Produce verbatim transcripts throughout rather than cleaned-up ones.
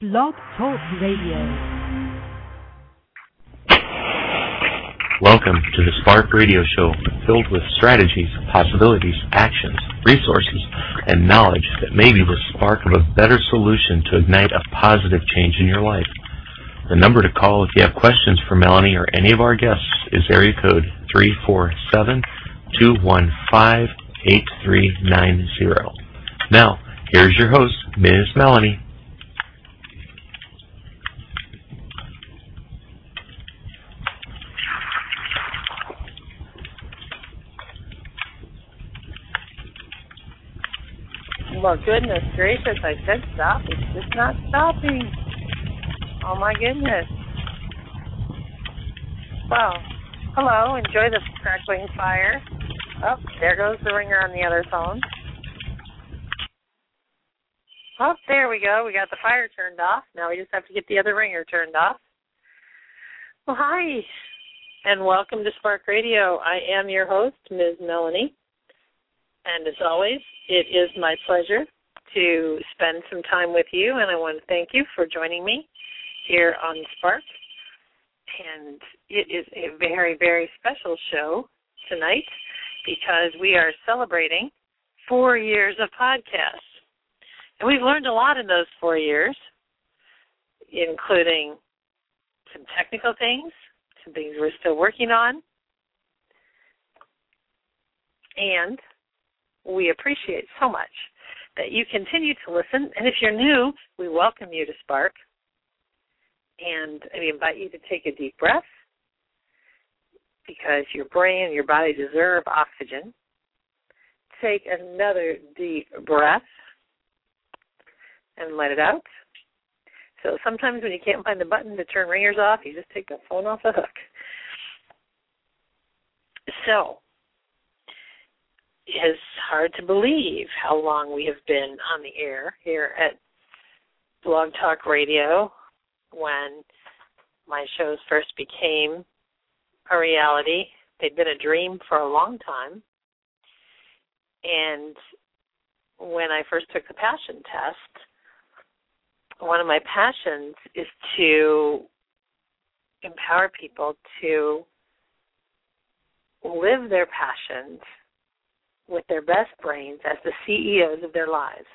Blog Talk Radio. Welcome to the Spark Radio Show, filled with strategies, possibilities, actions, resources, and knowledge that may be the spark of a better solution to ignite a positive change in your life. The number to call if you have questions for Melanie or any of our guests is area code three four seven, two one five, eight three nine zero. Now, here's your host, Miz Melanie. Well, goodness gracious, I said stop. It's just not stopping. Oh, my goodness. Well, hello. Enjoy the crackling fire. Oh, there goes the ringer on the other phone. Oh, there we go. We got the fire turned off. Now we just have to get the other ringer turned off. Well, hi, and welcome to Spark Radio. I am your host, Miz Melanie. And as always, it is my pleasure to spend some time with you, and I want to thank you for joining me here on Spark. And it is a very, very special show tonight because we are celebrating four years of podcasts. And we've learned a lot in those four years, including some technical things, some things we're still working on, and we appreciate so much that you continue to listen. And if you're new, we welcome you to Spark. And we invite you to take a deep breath because your brain and your body deserve oxygen. Take another deep breath and let it out. So sometimes when you can't find the button to turn ringers off, you just take the phone off the hook. So, it's hard to believe how long we have been on the air here at Blog Talk Radio when my shows first became a reality. They'd been a dream for a long time. And when I first took the passion test, one of my passions is to empower people to live their passions with their best brains as the C E Os of their lives,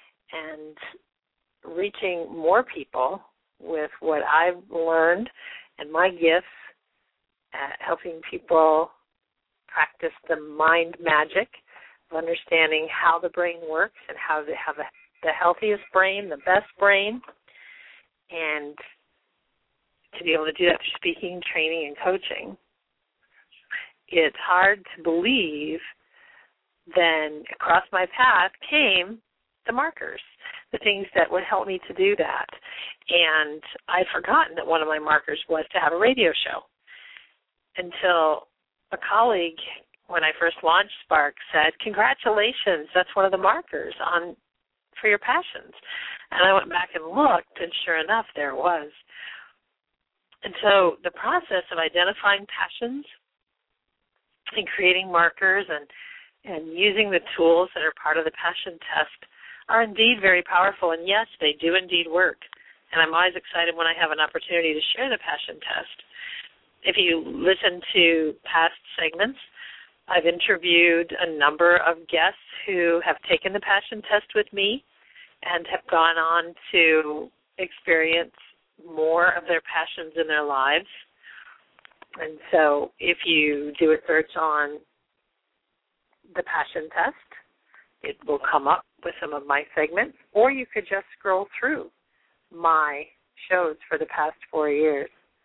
and reaching more people with what I've learned and my gifts at helping people practice the mind magic of understanding how the brain works and how to have a, the healthiest brain, the best brain, and to be able to do that through speaking, training, and coaching. It's hard to believe. Then across my path came the markers, the things that would help me to do that. And I'd forgotten that one of my markers was to have a radio show until a colleague, when I first launched Spark, said, congratulations, that's one of the markers on for your passions. And I went back and looked, and sure enough, there it was. And so the process of identifying passions and creating markers and and using the tools that are part of the passion test are indeed very powerful, and yes, they do indeed work. And I'm always excited when I have an opportunity to share the passion test. If you listen to past segments, I've interviewed a number of guests who have taken the passion test with me and have gone on to experience more of their passions in their lives. And so if you do a search on the passion test, it will come up with some of my segments, or you could just scroll through my shows for the past four years.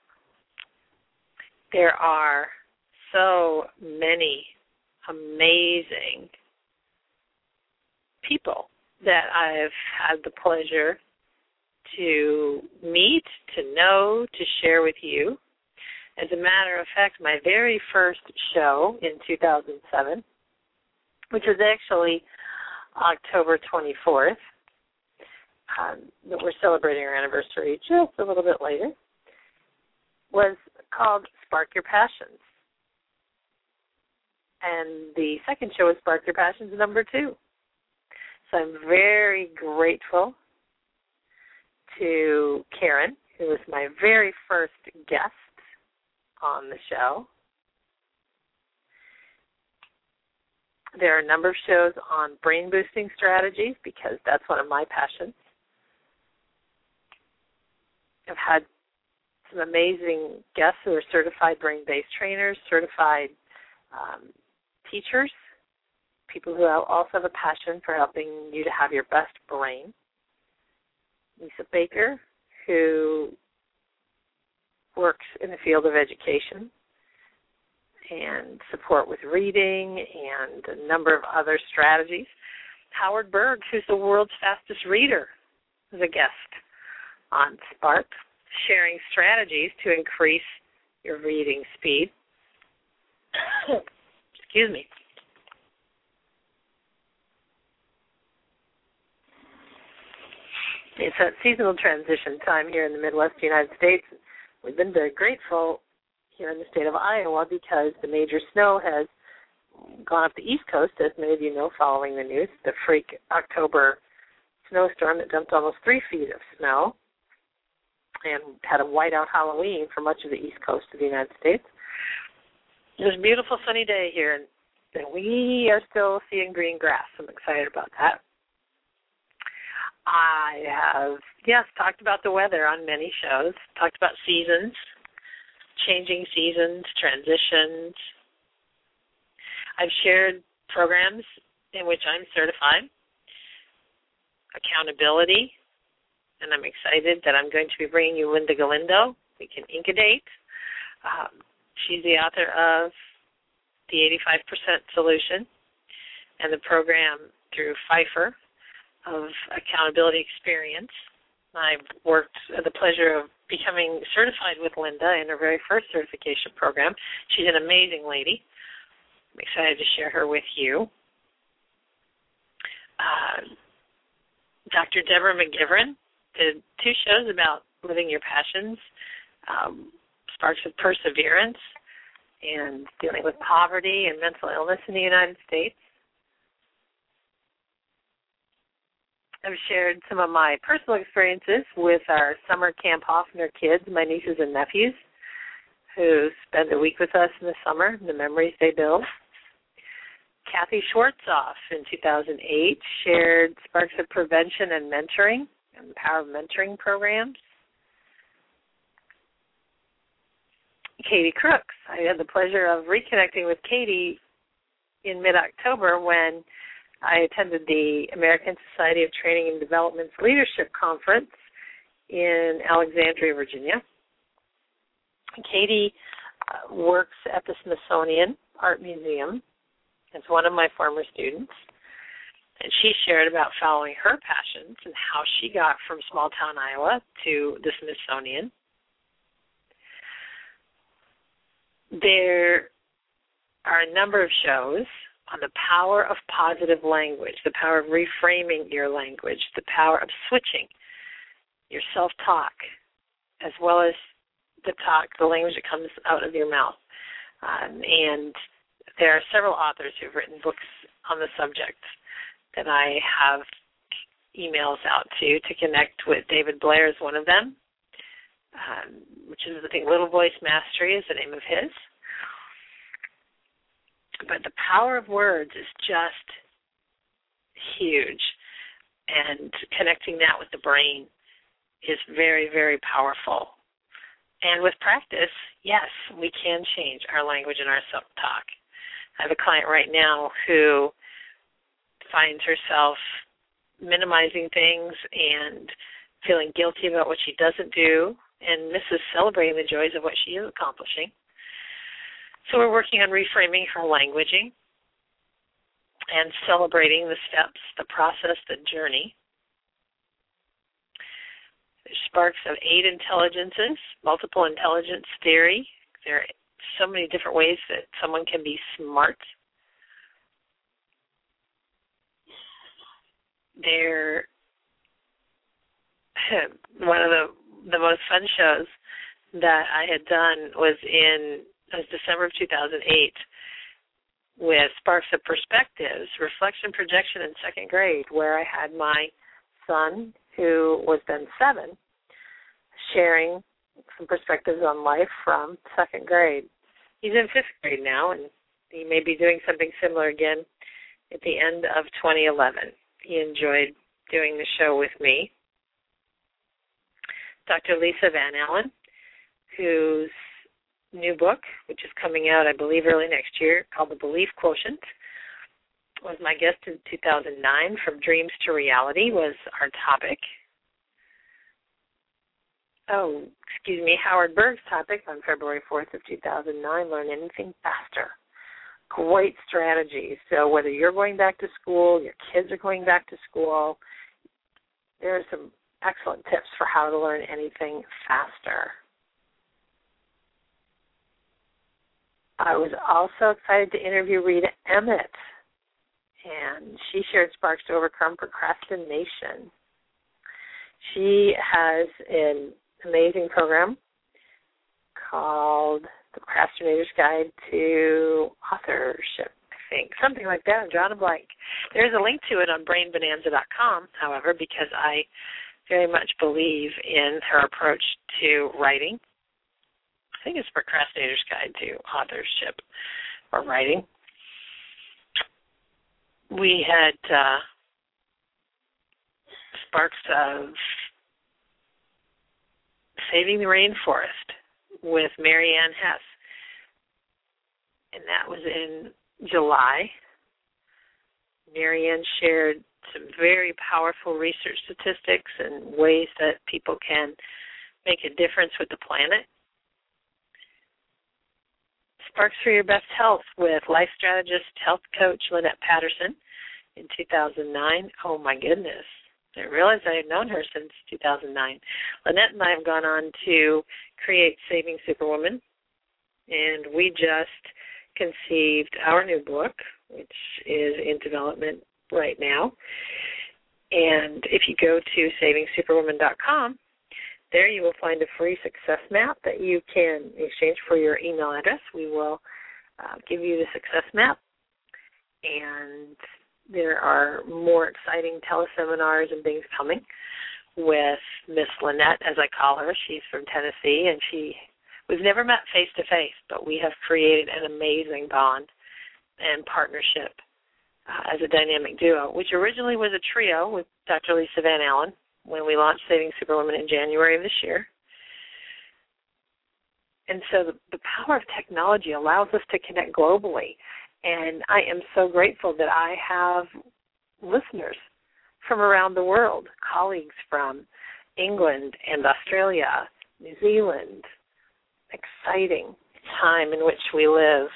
There are so many amazing people that I've had the pleasure to meet, to know, to share with you. As a matter of fact, my very first show in two thousand seven, which was actually October twenty-fourth. Um, that we're celebrating our anniversary just a little bit later, was called Spark Your Passions. And the second show is Spark Your Passions number two. So I'm very grateful to Karen, who was my very first guest on the show. There are a number of shows on brain-boosting strategies because that's one of my passions. I've had some amazing guests who are certified brain-based trainers, certified um, teachers, people who also have a passion for helping you to have your best brain. Lisa Baker, who works in the field of education and support with reading and a number of other strategies. Howard Berg, who's the world's fastest reader, is a guest on Spark, sharing strategies to increase your reading speed. Excuse me. It's a seasonal transition time here in the Midwest United States. We've been very grateful here in the state of Iowa because the major snow has gone up the East Coast, as many of you know following the news, the freak October snowstorm that dumped almost three feet of snow and had a whiteout Halloween for much of the East Coast of the United States. It was a beautiful sunny day here, and, and we are still seeing green grass. I'm excited about that. I have, yes, talked about the weather on many shows, talked about seasons, changing seasons, transitions. I've shared programs in which I'm certified, accountability, and I'm excited that I'm going to be bringing you Linda Galindo. We can ink a date. Um, she's the author of The eighty-five percent Solution and the program through Pfeiffer of Accountability Experience. I've worked uh, the pleasure of becoming certified with Linda in her very first certification program. She's an amazing lady. I'm excited to share her with you. Uh, Doctor Deborah McGivern did two shows about living your passions, um, Sparks of Perseverance, and dealing with poverty and mental illness in the United States. I've shared some of my personal experiences with our summer Camp Hoffner kids, my nieces and nephews, who spend a week with us in the summer, the memories they build. Kathy Schwartzoff in two thousand eight shared Sparks of Prevention and Mentoring and the Power of Mentoring programs. Katie Crooks. I had the pleasure of reconnecting with Katie in mid-October when I attended the American Society of Training and Development's Leadership Conference in Alexandria, Virginia. Katie uh, works at the Smithsonian Art Museum as one of my former students, and she shared about following her passions and how she got from small-town Iowa to the Smithsonian. There are a number of shows on the power of positive language, the power of reframing your language, the power of switching your self-talk, as well as the talk, the language that comes out of your mouth. Um, and there are several authors who've written books on the subject that I have emails out to to connect with. David Blair is one of them, um, which is, I think, Little Voice Mastery is the name of his. But the power of words is just huge, and connecting that with the brain is very, very powerful. And with practice, yes, we can change our language and our self-talk. I have a client right now who finds herself minimizing things and feeling guilty about what she doesn't do and misses celebrating the joys of what she is accomplishing. So we're working on reframing her languaging and celebrating the steps, the process, the journey. There's Sparks of Eight Intelligences, multiple intelligence theory. There are so many different ways that someone can be smart. There, one of the the most fun shows that I had done was in it was December of two thousand eight with Sparks of Perspectives, Reflection Projection in second grade, where I had my son, who was then seven, sharing some perspectives on life from second grade. He's in fifth grade now, and he may be doing something similar again at the end of twenty eleven. He enjoyed doing the show with me. Doctor Lisa Van Allen, whose new book, which is coming out, I believe, early next year, called The Belief Quotient, was my guest in two thousand nine. From Dreams to Reality was our topic. Oh, excuse me, Howard Berg's topic on February fourth of two thousand nine, Learn Anything Faster. Great strategies. So whether you're going back to school, your kids are going back to school, there are some excellent tips for how to learn anything faster. I was also excited to interview Rita Emmett, and she shared sparks to overcome procrastination. She has an amazing program called The Procrastinator's Guide to Authorship, I think, something like that. I'm drawing a blank. There's a link to it on brain bonanza dot com, however, because I very much believe in her approach to writing. I think it's Procrastinator's Guide to Authorship or Writing. We had uh, sparks of Saving the Rainforest with Marianne Hess, and that was in July. Marianne shared some very powerful research statistics and ways that people can make a difference with the planet. Sparks for Your Best Health with life strategist, health coach Lynette Patterson in two thousand nine. Oh, my goodness. I realized I had known her since two thousand nine. Lynette and I have gone on to create Saving Superwoman, and we just conceived our new book, which is in development right now. And if you go to saving superwoman dot com, there you will find a free success map that you can exchange for your email address. We will uh, give you the success map, and there are more exciting teleseminars and things coming with Miss Lynette, as I call her. She's from Tennessee, and she we've never met face-to-face, but we have created an amazing bond and partnership uh, as a dynamic duo, which originally was a trio with Doctor Lisa Van Allen when we launched Saving Superwoman in January of this year. And so the, the power of technology allows us to connect globally. And I am so grateful that I have listeners from around the world, colleagues from England and Australia, New Zealand. Exciting time in which we live.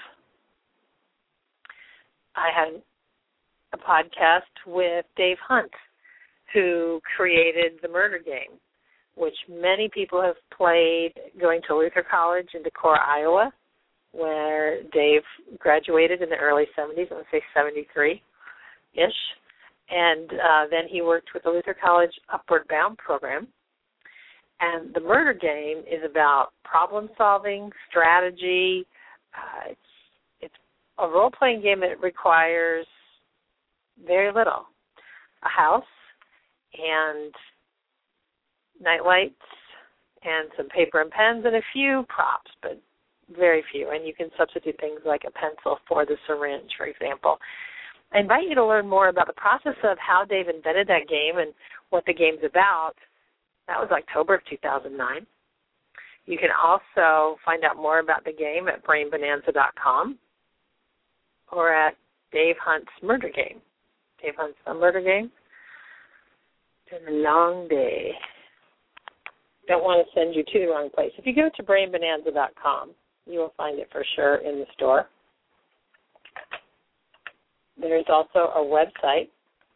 I had a podcast with Dave Hunt, who created the Murder Game, which many people have played going to Luther College in Decorah, Iowa, where Dave graduated in the early seventies, I want to say seventy-three-ish. And uh, then he worked with the Luther College Upward Bound program. And the Murder Game is about problem-solving, strategy. Uh, it's, it's a role-playing game that requires very little. A house and night lights and some paper and pens and a few props, but very few. And you can substitute things like a pencil for the syringe, for example. I invite you to learn more about the process of how Dave invented that game and what the game's about. That was October of two thousand nine. You can also find out more about the game at brain bonanza dot com or at Dave Hunt's Murder Game. Dave Hunt's The Murder Game. It's been a long day. Don't want to send you to the wrong place. If you go to brain bonanza dot com, you will find it for sure in the store. There's also a website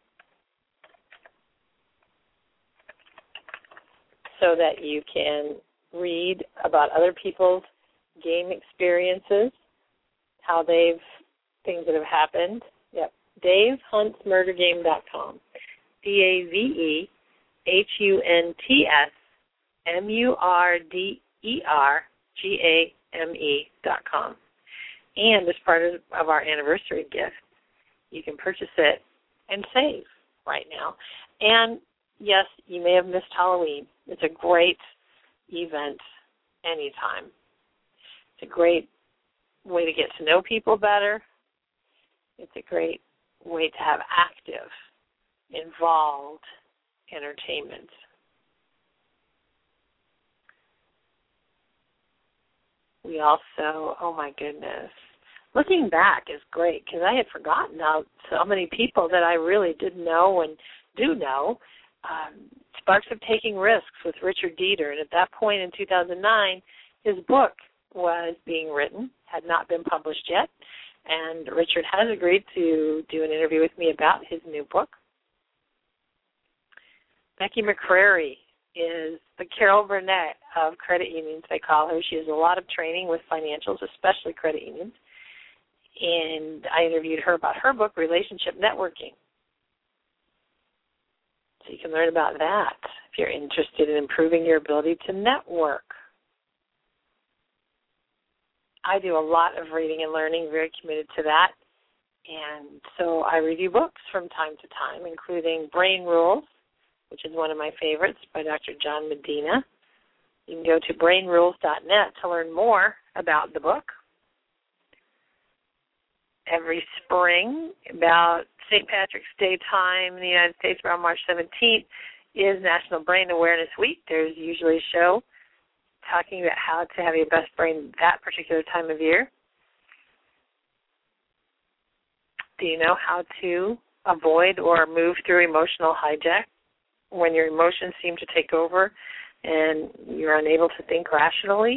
so that you can read about other people's game experiences, how they've, things that have happened. Yep, Dave Hunts Murder Game dot com. D A V E H U N T S M U R D E R G A M E dot com. And as part of, of our anniversary gift, you can purchase it and save right now. And yes, you may have missed Halloween. It's a great event anytime. It's a great way to get to know people better. It's a great way to have active, involved entertainment. We also, oh my goodness, looking back is great because I had forgotten how so many people that I really did know and do know. Um, Sparks of Taking Risks with Richard Dieter, and at that point in two thousand nine, his book was being written, had not been published yet, and Richard has agreed to do an interview with me about his new book. Becky McCrary is the Carol Burnett of credit unions, they call her. She has a lot of training with financials, especially credit unions, and I interviewed her about her book, Relationship Networking. So you can learn about that if you're interested in improving your ability to network. I do a lot of reading and learning, very committed to that. And so I review books from time to time, including Brain Rules, which is one of my favorites by Doctor John Medina. You can go to brain rules dot net to learn more about the book. Every spring, about Saint Patrick's Day time in the United States, around March seventeenth, is National Brain Awareness Week. There's usually a show talking about how to have your best brain that particular time of year. Do you know how to avoid or move through emotional hijack when your emotions seem to take over and you're unable to think rationally?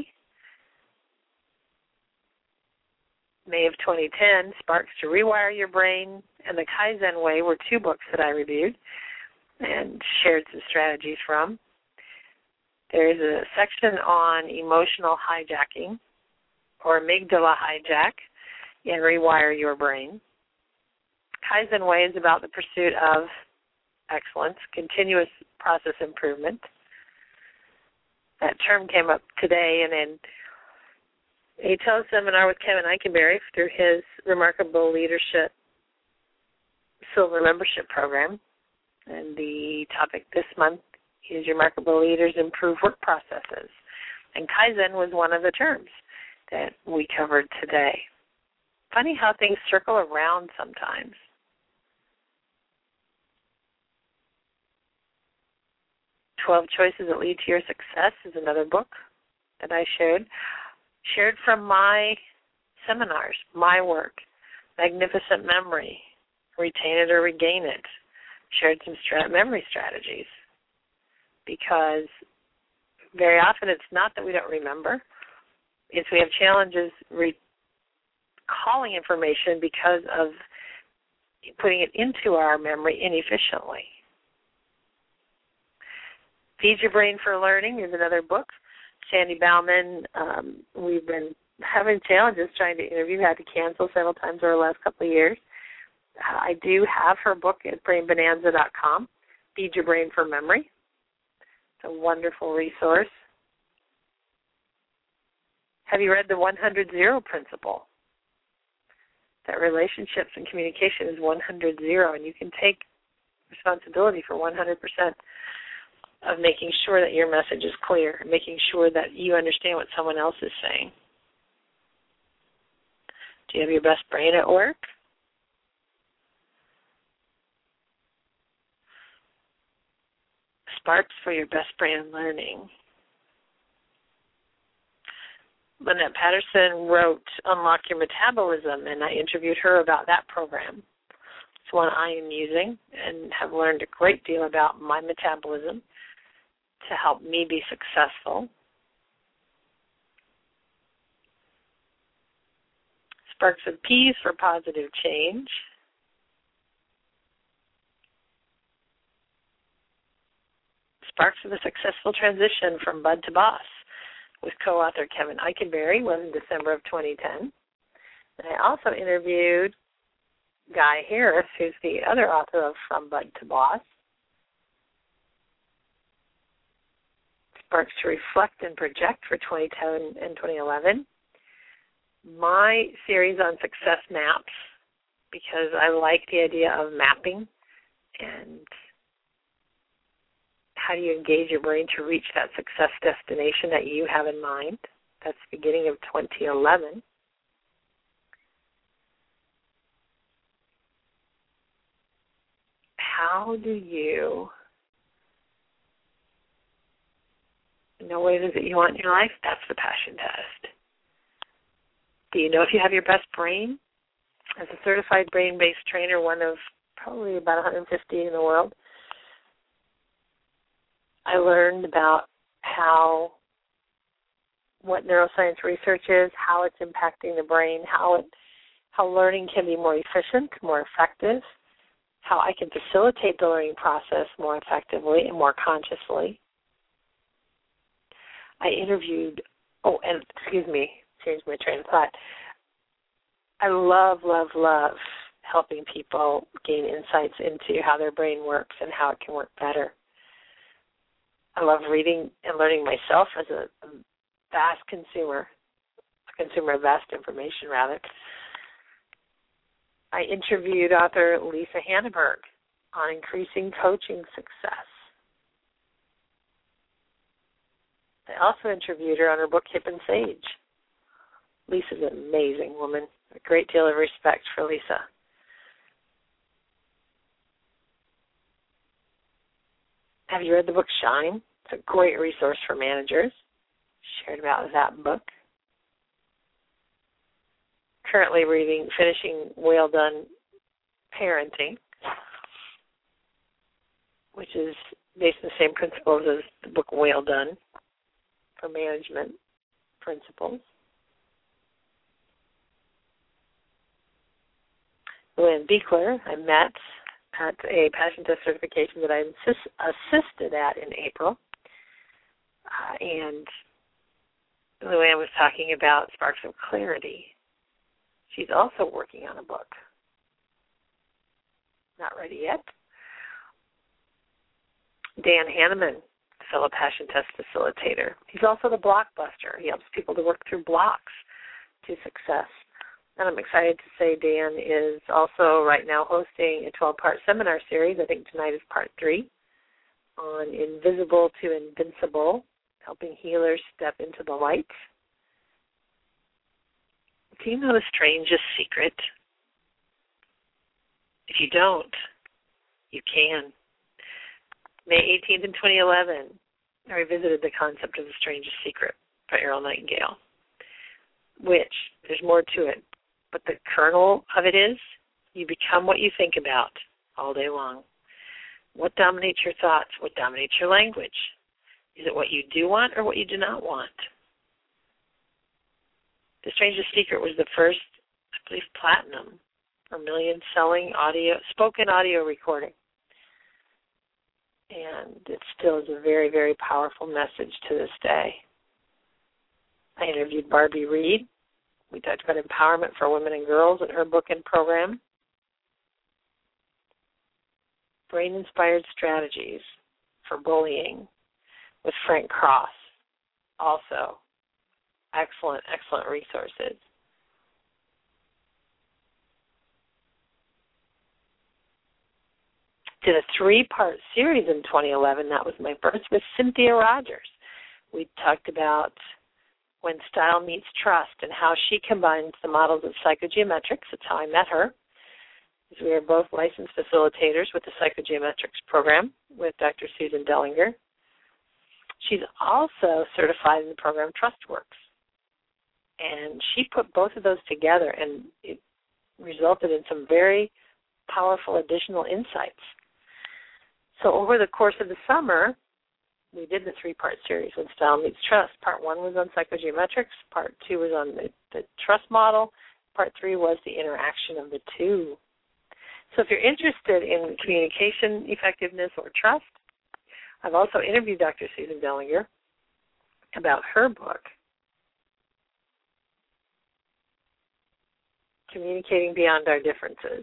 May of twenty ten, Sparks to Rewire Your Brain and The Kaizen Way were two books that I reviewed and shared some strategies from. There's a section on emotional hijacking or amygdala hijack in Rewire Your Brain. Kaizen Way is about the pursuit of excellence, continuous process improvement. That term came up today in an a teleseminar with Kevin Eikenberry through his Remarkable Leadership Silver Membership Program. And the topic this month is Remarkable Leaders Improve Work Processes. And Kaizen was one of the terms that we covered today. Funny how things circle around sometimes. twelve Choices That Lead to Your Success is another book that I shared. Shared from my seminars, my work, Magnificent Memory, Retain It or Regain It. Shared some strat- memory strategies because very often it's not that we don't remember. It's we have challenges recalling information because of putting it into our memory inefficiently. Feed Your Brain for Learning is another book. Sandy Bauman, um, we've been having challenges trying to interview, had to cancel several times over the last couple of years. Uh, I do have her book at brain bonanza dot com, Feed Your Brain for Memory. It's a wonderful resource. Have you read the one hundred zero principle? That relationships and communication is one hundred zero, and you can take responsibility for one hundred percent of making sure that your message is clear, making sure that you understand what someone else is saying. Do you have your best brain at work? Sparks for Your Best Brain Learning. Lynette Patterson wrote Unlock Your Metabolism, and I interviewed her about that program. It's one I am using and have learned a great deal about my metabolism to help me be successful. Sparks of Peace for Positive Change. Sparks of the Successful Transition from Bud to Boss with co-author Kevin Eikenberry, was in December of twenty ten. And I also interviewed Guy Harris, who's the other author of From Bud to Boss. Sparks to Reflect and Project for twenty ten and twenty eleven. My series on success maps, because I like the idea of mapping and how do you engage your brain to reach that success destination that you have in mind? That's the beginning of twenty eleven. How do you know what it is that you want in your life? That's the passion test. Do you know if you have your best brain? As a certified brain-based trainer, one of probably about one hundred fifty in the world, I learned about how, what neuroscience research is, how it's impacting the brain, how it, how learning can be more efficient, more effective, how I can facilitate the learning process more effectively and more consciously. I interviewed, oh, and excuse me, changed my train of thought. I love, love, love helping people gain insights into how their brain works and how it can work better. I love reading and learning myself as a, a vast consumer, a consumer of vast information, rather. I interviewed author Lisa Hanneberg on increasing coaching success. I also interviewed her on her book, Hip and Sage. Lisa's an amazing woman. A great deal of respect for Lisa. Have you read the book Shine? It's a great resource for managers. Shared about that book. Currently reading, finishing Well Done Parenting, which is based on the same principles as the book Well Done for management principles. Luann Beekler, I met at a passion test certification that I insist, assisted at in April. Uh, and Luann was talking about sparks of clarity. She's also working on a book. Not ready yet. Dan Hanneman, fellow passion test facilitator. He's also the blockbuster. He helps people to work through blocks to success. And I'm excited to say Dan is also right now hosting a twelve-part seminar series. I think tonight is part three on Invisible to Invincible, helping healers step into the light. Do you know the strangest secret? If you don't, you can. May eighteenth in twenty eleven, I revisited the concept of the strangest secret by Earl Nightingale, which, there's more to it, but the kernel of it is you become what you think about all day long. What dominates your thoughts? What dominates your language? Is it what you do want or what you do not want? The Strangest Secret was the first, I believe, platinum or million-selling audio, spoken audio recording. And it still is a very, very powerful message to this day. I interviewed Barbie Reed. We talked about empowerment for women and girls in her book and program. Brain-inspired strategies for bullying with Frank Cross. Also, excellent, excellent resources. Did a three-part series in twenty eleven. That was my first with Cynthia Rogers. We talked about when style meets trust and how she combines the models of psychogeometrics. That's how I met her. We are both licensed facilitators with the Psychogeometrics program with Doctor Susan Dellinger. She's also certified in the program TrustWorks. And she put both of those together, and it resulted in some very powerful additional insights. So over the course of the summer, we did the three-part series, When Style Meets Trust. Part one was on psychogeometrics. Part two was on the, the trust model. Part three was the interaction of the two. So if you're interested in communication effectiveness or trust, I've also interviewed Doctor Susan Dellinger about her book, Communicating Beyond Our Differences.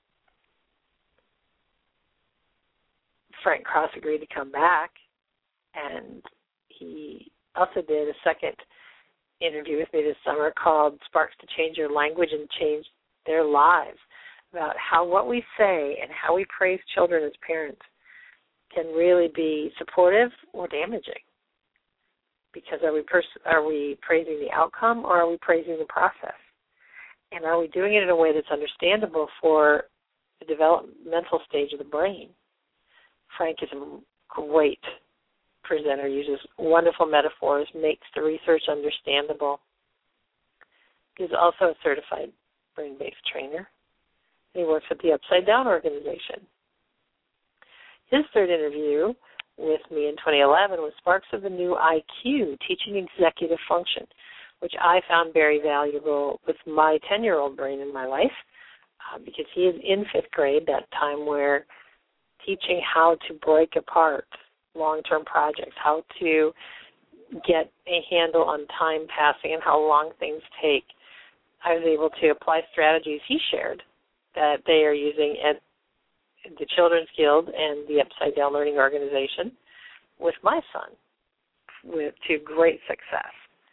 Frank Cross agreed to come back, and he also did a second interview with me this summer called Sparks to Change Your Language and Change Their Lives, about how what we say and how we praise children as parents can really be supportive or damaging. Because are we pers- are we praising the outcome or are we praising the process? And are we doing it in a way that's understandable for the developmental stage of the brain? Frank is a great presenter, uses wonderful metaphors, makes the research understandable. He's also a certified brain-based trainer. He works at the Upside Down organization. His third interview with me in twenty eleven was Sparks of the New I Q, Teaching Executive Function, which I found very valuable with my ten-year-old brain in my life uh, because he is in fifth grade, that time where teaching how to break apart long-term projects, how to get a handle on time passing and how long things take. I was able to apply strategies he shared that they are using at the Children's Guild and the Upside Down Learning Organization with my son with to great success.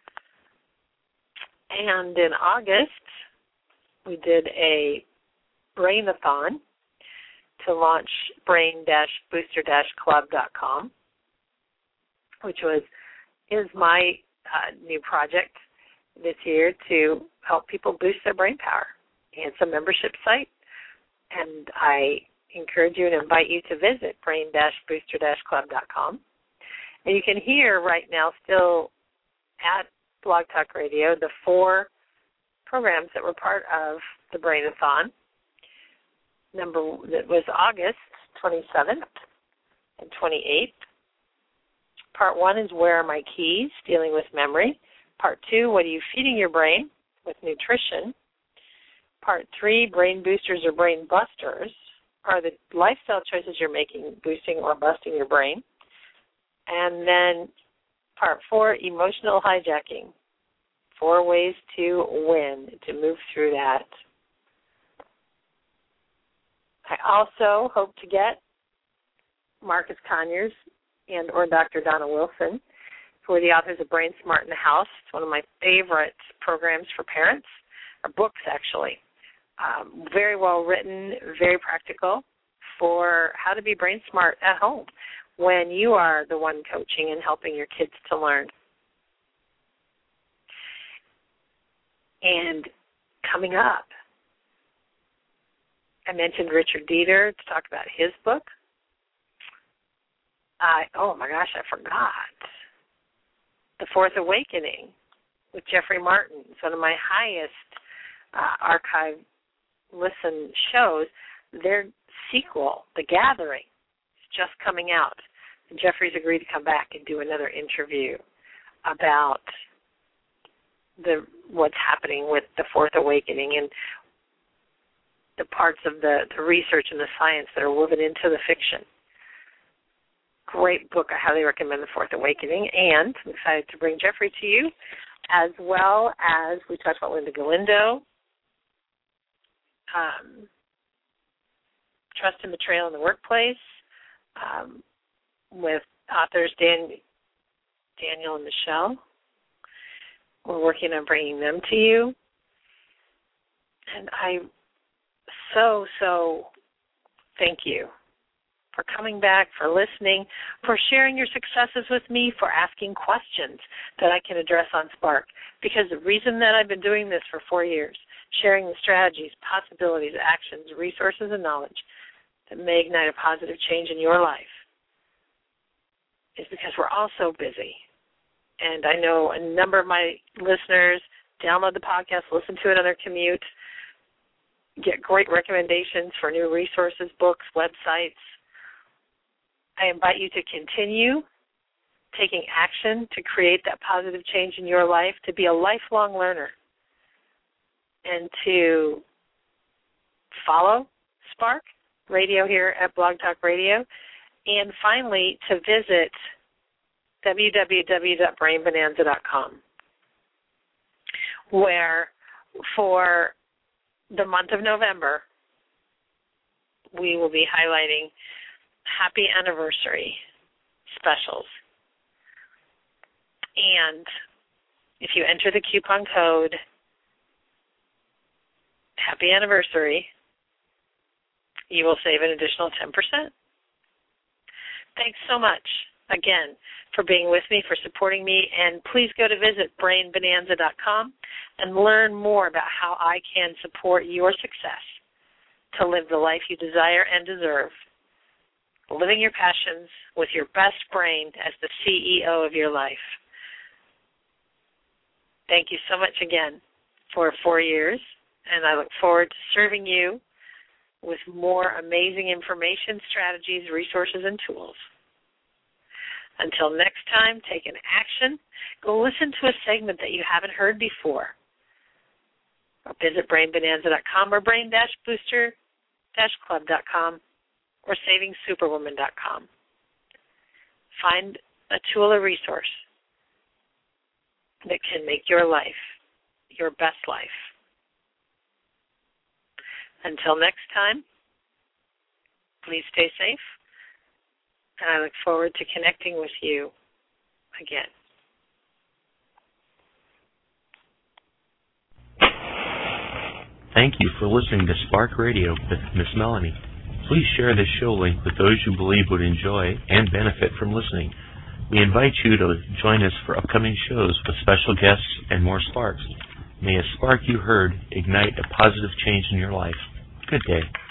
And in August, we did a brain-a-thon to launch brain booster club dot com, which was is my uh, new project this year to help people boost their brain power. It's a membership site, and I encourage you and invite you to visit brain booster club dot com. And you can hear right now still at Blog Talk Radio the four programs that were part of the Brain-a-thon. Number that was August twenty-seventh and twenty-eighth. Part one is Where Are My Keys? Dealing with Memory. Part two, What Are You Feeding Your Brain? With Nutrition. Part three, Brain Boosters or Brain Busters. Are the lifestyle choices you're making boosting or busting your brain? And then part four, Emotional Hijacking. Four ways to win, to move through that. I also hope to get Marcus Conyers and or Doctor Donna Wilson, who are the authors of Brain Smart in the House. It's one of my favorite programs for parents, or books actually. Um, very well written, very practical for how to be brain smart at home when you are the one coaching and helping your kids to learn. And coming up, I mentioned Richard Dieter to talk about his book. I oh my gosh, I forgot. The Fourth Awakening with Jeffrey Martin. It's one of my highest uh, archive listen shows. Their sequel, The Gathering, is just coming out. And Jeffrey's agreed to come back and do another interview about the what's happening with the Fourth Awakening and the parts of the, the research and the science that are woven into the fiction. Great book. I highly recommend The Fourth Awakening. And I'm excited to bring Jeffrey to you, as well as we talked about Linda Galindo, um, Trust and Betrayal in the Workplace, um, with authors Dan, Daniel and Michelle. We're working on bringing them to you. And I so, so thank you for coming back, for listening, for sharing your successes with me, for asking questions that I can address on Spark. Because the reason that I've been doing this for four years, sharing the strategies, possibilities, actions, resources, and knowledge that may ignite a positive change in your life, is because we're all so busy. And I know a number of my listeners download the podcast, listen to it on their commute, get great recommendations for new resources, books, websites. I invite you to continue taking action to create that positive change in your life, to be a lifelong learner, and to follow Spark Radio here at Blog Talk Radio, and finally to visit w w w dot brain bonanza dot com, where for the month of November we will be highlighting happy anniversary specials. And if you enter the coupon code happy anniversary, you will save an additional ten percent. Thanks so much, again, for being with me, for supporting me, and please go to visit brain bonanza dot com and learn more about how I can support your success to live the life you desire and deserve, living your passions with your best brain as the C E O of your life. Thank you so much again for four years, and I look forward to serving you with more amazing information, strategies, resources, and tools. Until next time, take an action. Go listen to a segment that you haven't heard before. Or visit brain bonanza dot com or brain booster club dot com or saving superwoman dot com. Find a tool or resource that can make your life your best life. Until next time, please stay safe, and I look forward to connecting with you again. Thank you for listening to Spark Radio with Miss Melanie. Please share this show link with those you believe would enjoy and benefit from listening. We invite you to join us for upcoming shows with special guests and more sparks. May a spark you heard ignite a positive change in your life. Good day.